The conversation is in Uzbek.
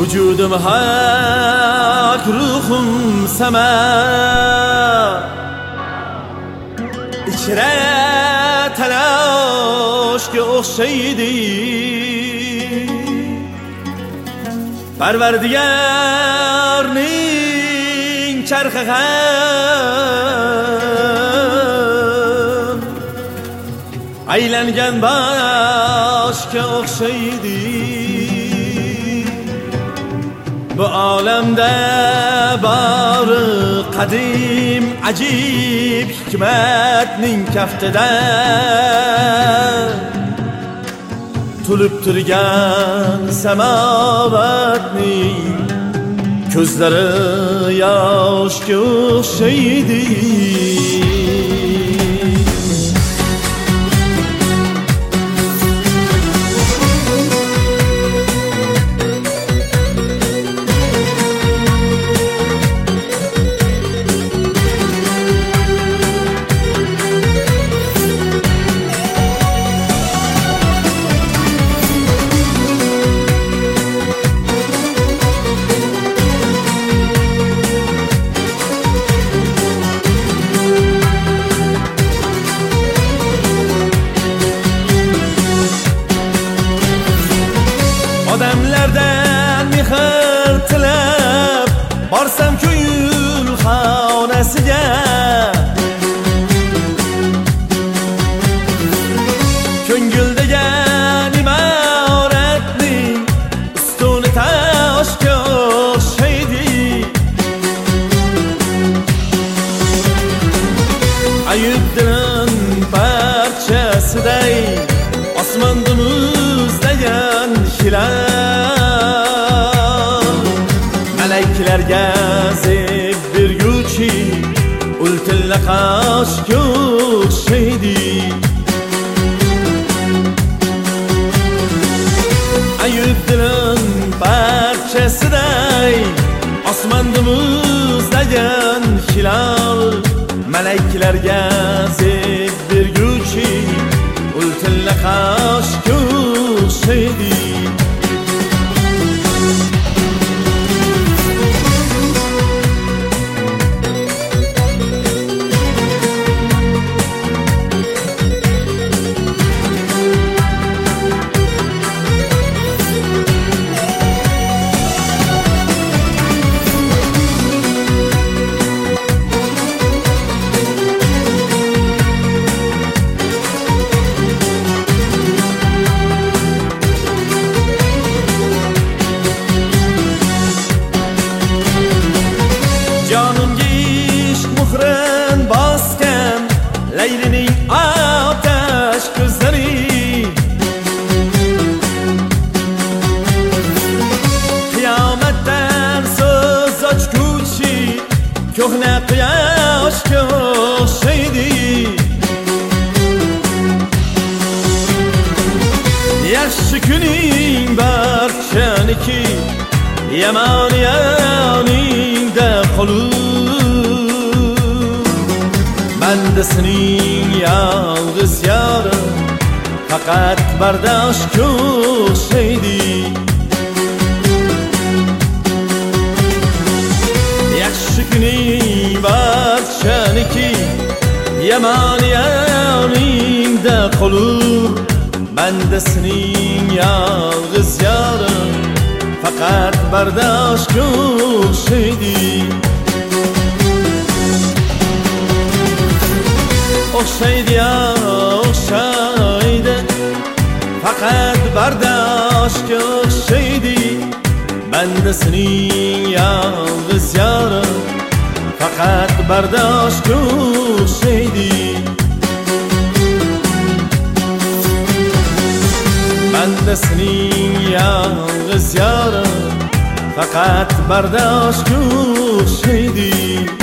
Vücudum hak, ruhum sema. İçre telaşga o'xshaydi. Parvardigorning charxi ham aylangan boshga o'xshaydi. Bu olamda bori qadim ajib hikmatning kaftida tulib turgan samovatning ko'zlari yoshga o'xshaydi. Odamlardan mehr tilab borsam ko'ngil xonasiga, ko'ngil degan imoratning ustuni toshga o'xshaydi. Ayub dilin parchasiday osmonda muzlagan hilal, malaklarga zeb berguvchi ultilla qoshga o'xshaydi. Ayub dilin parchasiday osmonda muzlagan hilal, malaklarga zeb berguvchi ultilla qoshga o'xshaydi. Jonimga ishq muhrin bosgan Laylining otash ko'zlari, qiyomatdan so'z ochguvchi ko'hna quyoshga o'xshaydi. Yaxshi kuning barchaniki, yomon yoningda qolur. Bandasining yolg'iz yori faqat bardoshga o'xshaydi. Yaxshi kuning barchaniki, yomon yoningda qolur. Bandasining yolg'iz yori faqat bardoshga o'xshaydi. O'xshaydi, o'xshaydi, faqat bardoshga o'xshaydi. Bandasining yolg'iz yori faqat bardoshga o'xshaydi. Bandasining yolg'iz yori faqat bardoshga o'xshaydi.